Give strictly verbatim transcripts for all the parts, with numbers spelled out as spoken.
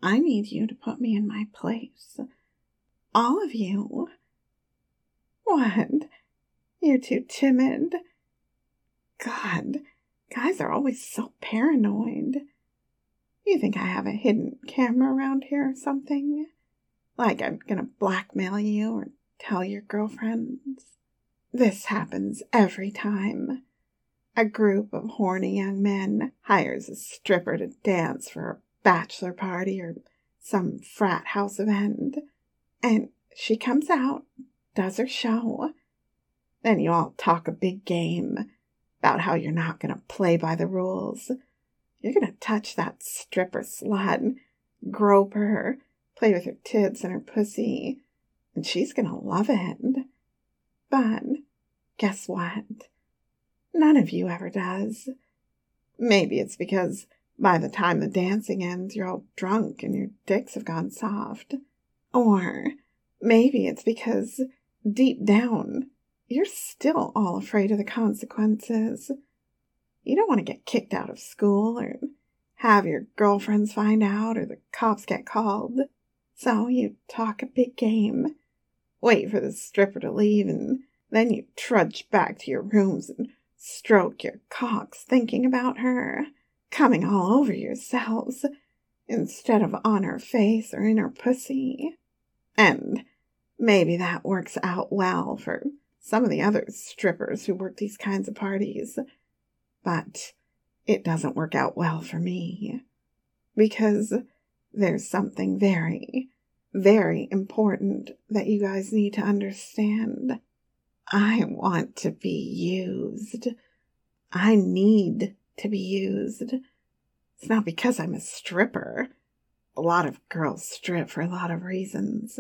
I need you to put me in my place. All of you. What? You're too timid? God, guys are always so paranoid. You think I have a hidden camera around here or something? Like I'm gonna blackmail you or tell your girlfriends? This happens every time. A group of horny young men hires a stripper to dance for a bachelor party or some frat house event. And she comes out, does her show. Then you all talk a big game about how you're not going to play by the rules. You're going to touch that stripper slut, grope her, play with her tits and her pussy, and she's going to love it. But guess what? None of you ever does. Maybe it's because by the time the dancing ends, you're all drunk and your dicks have gone soft. Or maybe it's because deep down, you're still all afraid of the consequences. You don't want to get kicked out of school or have your girlfriends find out or the cops get called. So you talk a big game, wait for the stripper to leave, and then you trudge back to your rooms and stroke your cocks thinking about her, coming all over yourselves, instead of on her face or in her pussy. And maybe that works out well for some of the other strippers who work these kinds of parties. But it doesn't work out well for me. Because there's something very, very important that you guys need to understand. I want to be used. I need to be used. It's not because I'm a stripper. A lot of girls strip for a lot of reasons.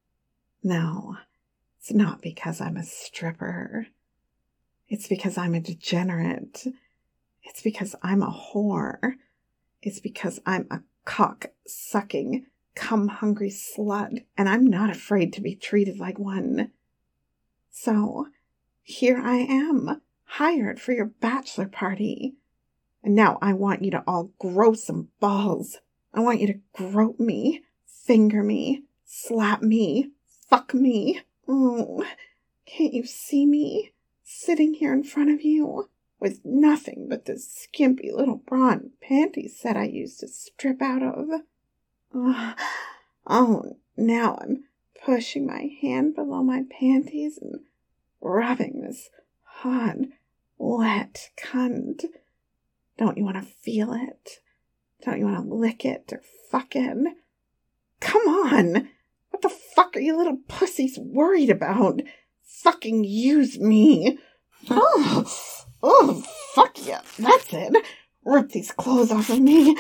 No, it's not because I'm a stripper. It's because I'm a degenerate. It's because I'm a whore. It's because I'm a cock-sucking, cum-hungry slut, and I'm not afraid to be treated like one. So, here I am, hired for your bachelor party. And now I want you to all grow some balls. I want you to grope me, finger me, slap me, fuck me. Oh, can't you see me sitting here in front of you with nothing but this skimpy little bra and panties set I used to strip out of? Oh, oh, now I'm pushing my hand below my panties and rubbing this hot, wet cunt. Don't you want to feel it? Don't you want to lick it or fuck it? Come on! What the fuck are you little pussies worried about? Fucking use me! Oh, oh, fuck yeah, that's it. Rip these clothes off of me.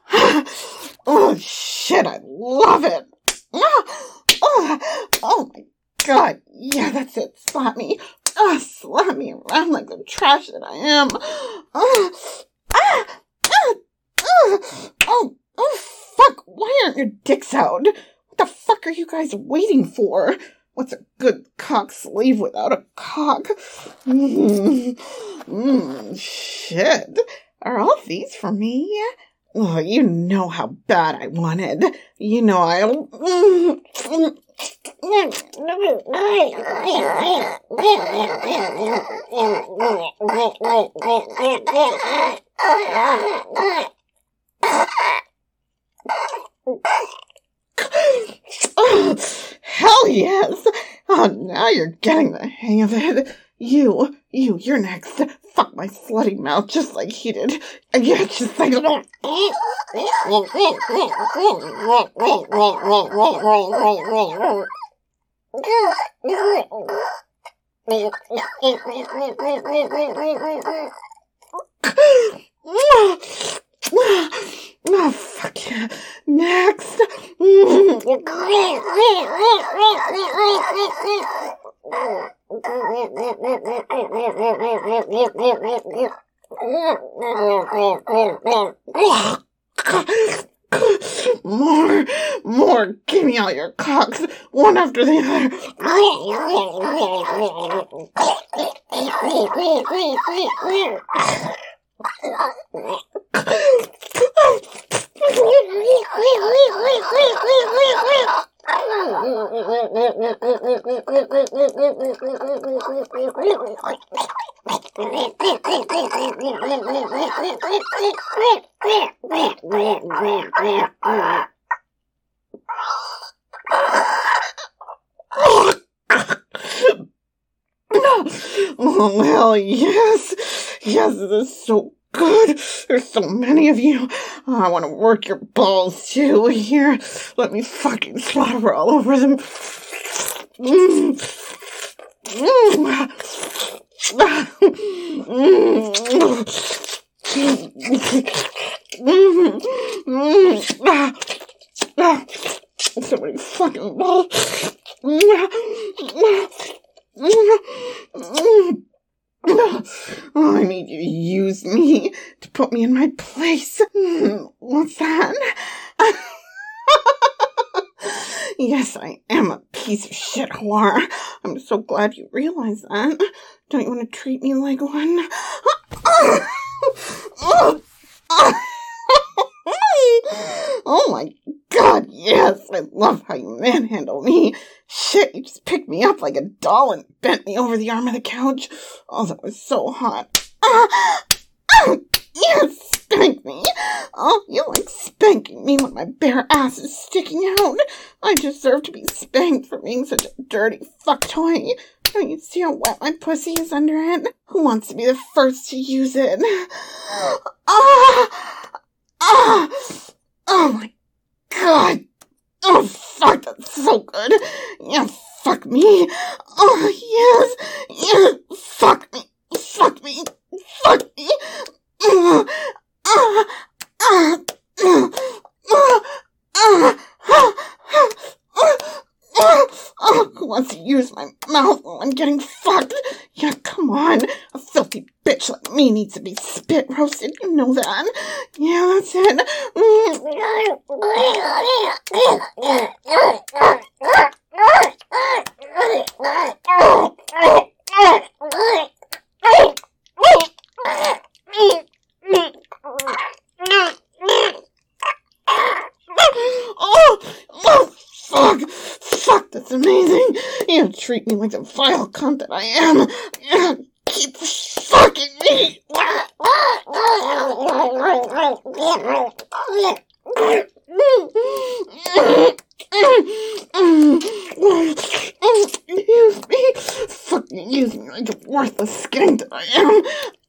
Oh, shit, I love it. Oh, oh, oh my god, yeah, that's it, slap me. Oh, slap me around like the trash that I am. Oh, ah, ah, ah, oh, oh, fuck, why aren't your dicks out? What the fuck are you guys waiting for? What's a good cock sleeve without a cock? Mmm, mm, shit. Are all these for me? Oh, you know how bad I wanted. You know I'll... Mm, mm, oh, hell yes! Oh, now you're getting the hang of it. You, you, you're next. Fuck my slutty mouth just like he did. Yeah, just like... Oh, fuck yeah. Next. More, more, give me all your cocks, one after the other. Oh, hell yes. Yes, this is so good. There's so many of you. Oh, I want to work your balls, too. Here, let me fucking slobber all over them. Mm. Mm. Mm. So many fucking balls. Oh, I need you to use me to put me in my place. What's that? Yes, I am a piece of shit whore. I'm so glad you realize that. Don't you want to treat me like one? Oh my god, yes! I love how you manhandle me. Shit, you just picked me up like a doll and bent me over the arm of the couch. Oh, that was so hot. Ah! Ah! Yes, spank me. Oh, you like spanking me when my bare ass is sticking out. I deserve to be spanked for being such a dirty fuck toy. Don't you see how wet my pussy is under it? Who wants to be the first to use it? Ah! Ah! Oh my god! Oh fuck, that's so good! Yeah, fuck me! Oh yes! Yeah, fuck me! Fuck me! Fuck me! Uh, uh, uh, uh, uh, uh, Oh, who wants to use my mouth while I'm getting fucked? Yeah, come on. A filthy bitch like me needs to be spit roasted. You know that. Yeah, that's it. Oh, oh, fuck. Fuck, that's amazing. You treat me like the vile cunt that I am. Keep fucking me. Use me. Fucking use me like the worthless skank that I am.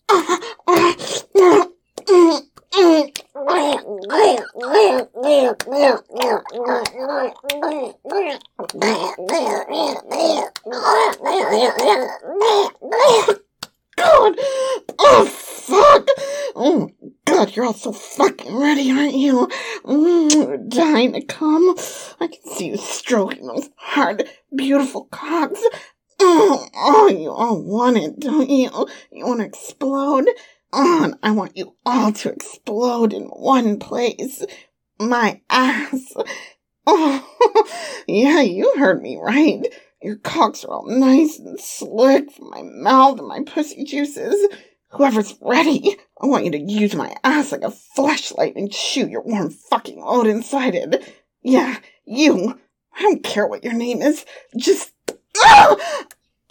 God! Oh, fuck! Oh, God, you're all so fucking ready, aren't you? Mm, dying to come. I can see you stroking those hard, beautiful cocks. Oh, oh, you all want it, don't you? You want to explode? Oh, and I want you all to explode in one place. My ass. Oh, yeah, you heard me right. Your cocks are all nice and slick from my mouth and my pussy juices. Whoever's ready, I want you to use my ass like a fleshlight and shoot your warm fucking load inside it. Yeah, you. I don't care what your name is. Just... Oh,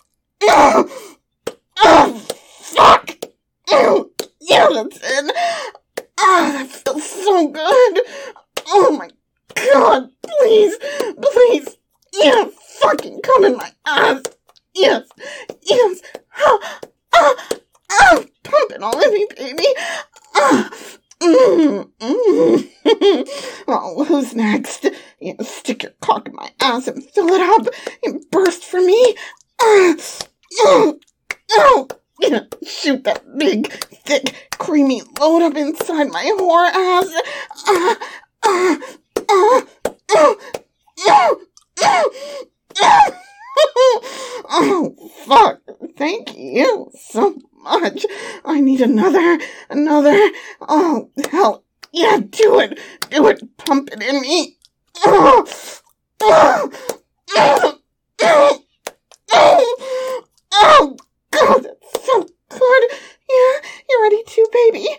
oh, oh fuck. Oh, yeah, that's it. Oh, that feels so good. Oh my god, please, please. Yeah, fucking come in my ass. Yes, yes. Oh, oh, oh, pump it all in me, baby. Oh, mm, mm. Oh, who's next? Yeah, stick your cock in my ass and fill it up and burst for me. Oh, oh, oh. Yeah, shoot that big, thick, creamy load up inside my whore ass. Uh, uh, uh, uh, uh, uh, uh. Oh, fuck. Thank you so much. I need another, another. Oh, hell. Yeah, do it. Do it. Pump it in me. Oh, oh, oh, oh, oh, oh, God, that's so good. Yeah, you ready too, baby?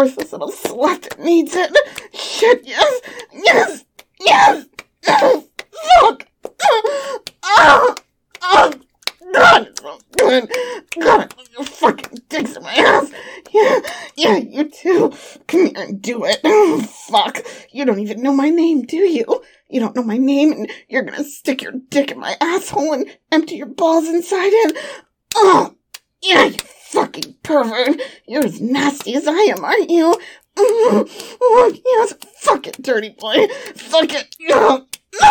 worthless little slut that needs it. Shit, yes, yes, yes. Fuck. Oh, oh, God, it's so good. God, your fucking dick's in my ass. Yeah, yeah, you too. Come here and do it. Oh, fuck. You don't even know my name, do you? You don't know my name, and you're gonna stick your dick in my asshole and empty your balls inside it. Oh, yeah, you fucking pervert. You're as nasty as I am, aren't you? Oh, yes, fuck it, dirty boy. Fuck it. Oh,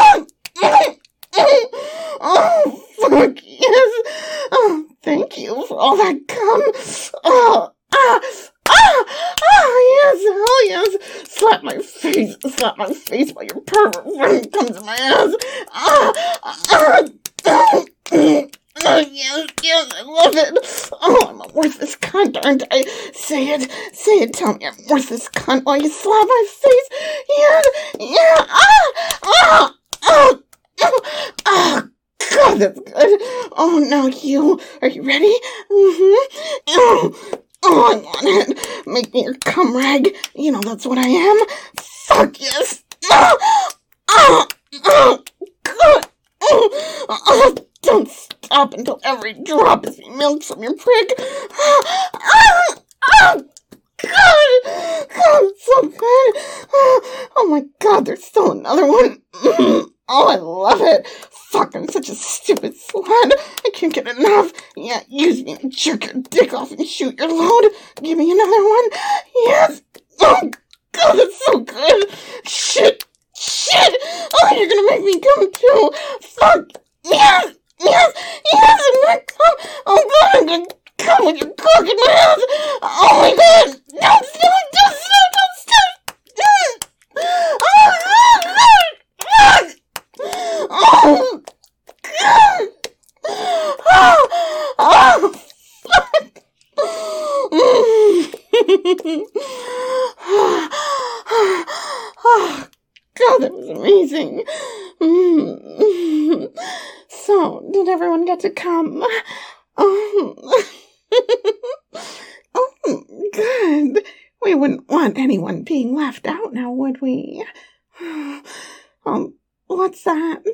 oh, fuck, yes. Oh, thank you for all that cum. Oh, ah, ah, ah, yes, hell yes. Slap my face, slap my face while your pervert friend comes in my ass. Ah, ah, ah, oh, yes, yes, I love it. Oh, I'm a worthless cunt, aren't I? Say it, say it, tell me I'm a worthless cunt while you slap my face. Yeah, yeah, ah, ah, ah, ah, ah. God, that's good. Oh, now you. Are you ready? Mm-hmm. Oh, oh, I want it. Make me your cum rag. You know that's what I am. Fuck yes. Oh, oh, oh, God. Oh, oh, don't stop until every drop is milk from your prick. Oh, oh, oh, God. God, it's so good. Oh, oh my God, there's still another one. Oh, I love it. Fuck, I'm such a stupid slut. I can't get enough. Yeah, use me and jerk your dick off and shoot your load. Give me another one. Yes. Oh, God, that's so good. Shit. Shit. Oh, you're gonna make me come too. Fuck. Yes. Yes. Yes, I'm gonna come. Oh, God, I'm gonna come with your cock in my ass. Oh, my God. Don't stop. Don't stop. Don't stop. Oh, God. God. Oh, God. Oh, oh, fuck. Oh, God, that was amazing. So, did everyone get to come? Oh, oh, good. We wouldn't want anyone being left out now, would we? Um, what's that?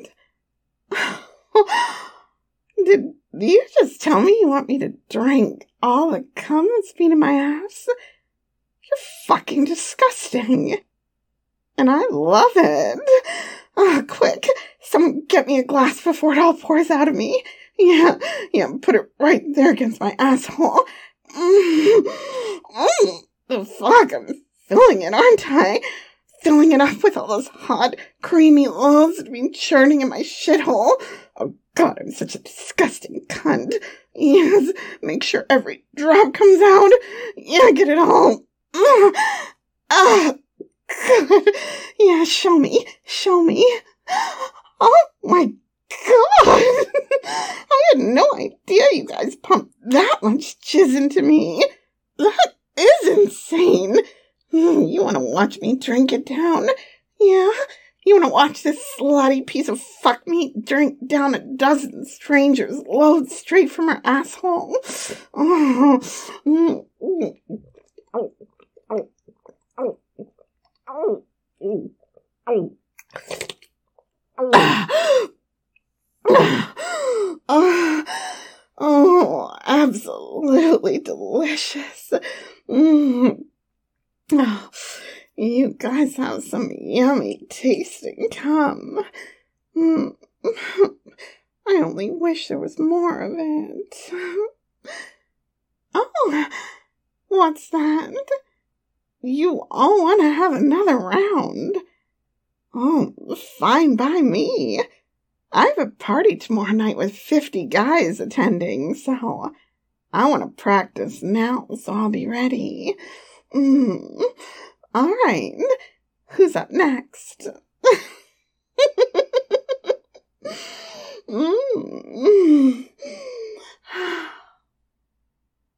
Did you just tell me you want me to drink all the cum that's been in my ass? You're fucking disgusting. And I love it. Oh, quick, someone get me a glass before it all pours out of me. Yeah, yeah, put it right there against my asshole. Mm. Mm. The fuck, I'm filling it, aren't I? Filling it up with all those hot, creamy loaves that have been churning in my shithole. Oh, God, I'm such a disgusting cunt. Yes, make sure every drop comes out. Yeah, get it all. Mm. Ah, God. Yeah, show me. Show me. Oh, my God. I had no idea you guys pumped that much jizz into me. That is insane. You want to watch me drink it down? Yeah? You want to watch this slutty piece of fuck meat drink down a dozen strangers' loads straight from her asshole? Oh. Mm. Oh. Oh. Oh. Oh. Oh. Oh. Oh, absolutely delicious. Mm. Oh, you guys have some yummy tasting cum. Mm. I only wish there was more of it. Oh, what's that? You all want to have another round? Oh, fine by me. I have a party tomorrow night with fifty guys attending, so I want to practice now, so I'll be ready. Mm. All right. Who's up next? mm.